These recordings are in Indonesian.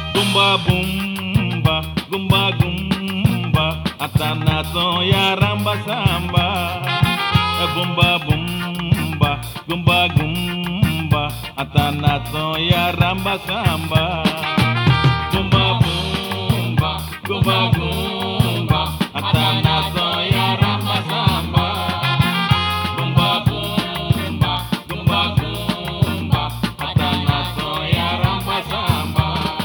gumba gumba, atanato ya ramba samba. Gumba gumba, atanato ya ramba samba. Gumba gumba, atanato ya ramba samba. Gumba gumba, atanato ya ramba samba.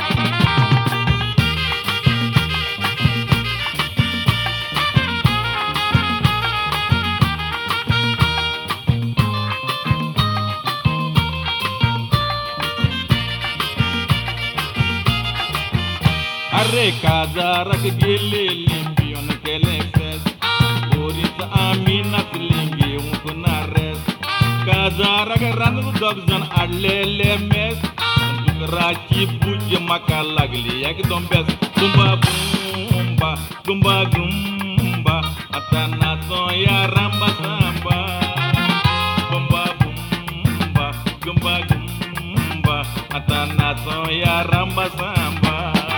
Arre kazarak gele limbi on kele fes, Boris aminat limbi unkuna res. Kazarak ranu dobzan alele mes, Dukrachi puj makalagli yak dombes. Gumba gumba, atanato ya ramba samba. Gumba gumba, atanato ya ramba samba.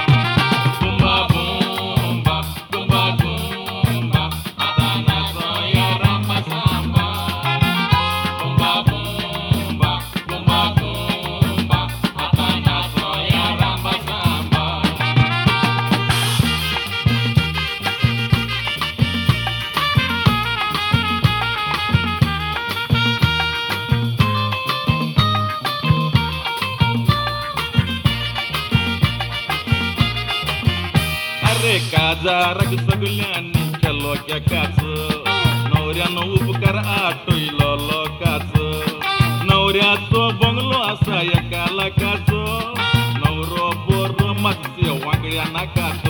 Kazarak sagulyani chalo kya katsu, Naurya no upkar ato ilolo katsu, Naurya to bonglo asaya kala katsu, Nauro boro matsi wangya nakato.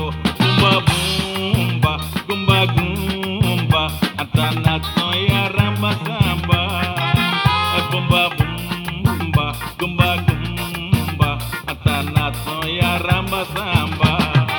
Gumba gumba, atanato ya ramba samba. Gumba gumba, atanato ya ramba samba.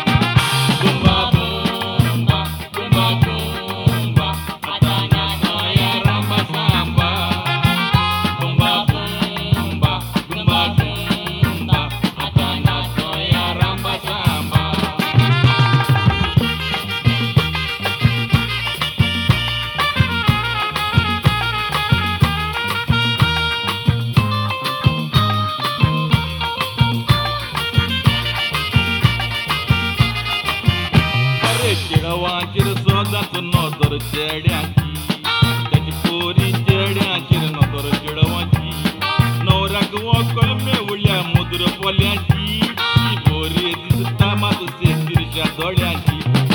Chirawanchir sodat nodor chedyanchi, Tachpuri chedyanchir nodor chirawanchi, Naurak wakol me ulya mudra polyanchi, Bori distamatu se tirsha dolyanchi.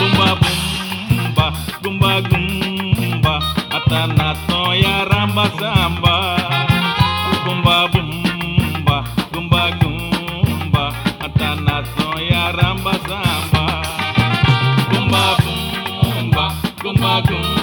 Gumba gumba, atanato ya ramba samba. Gumba gumba, atanato ya ramba samba. Gumba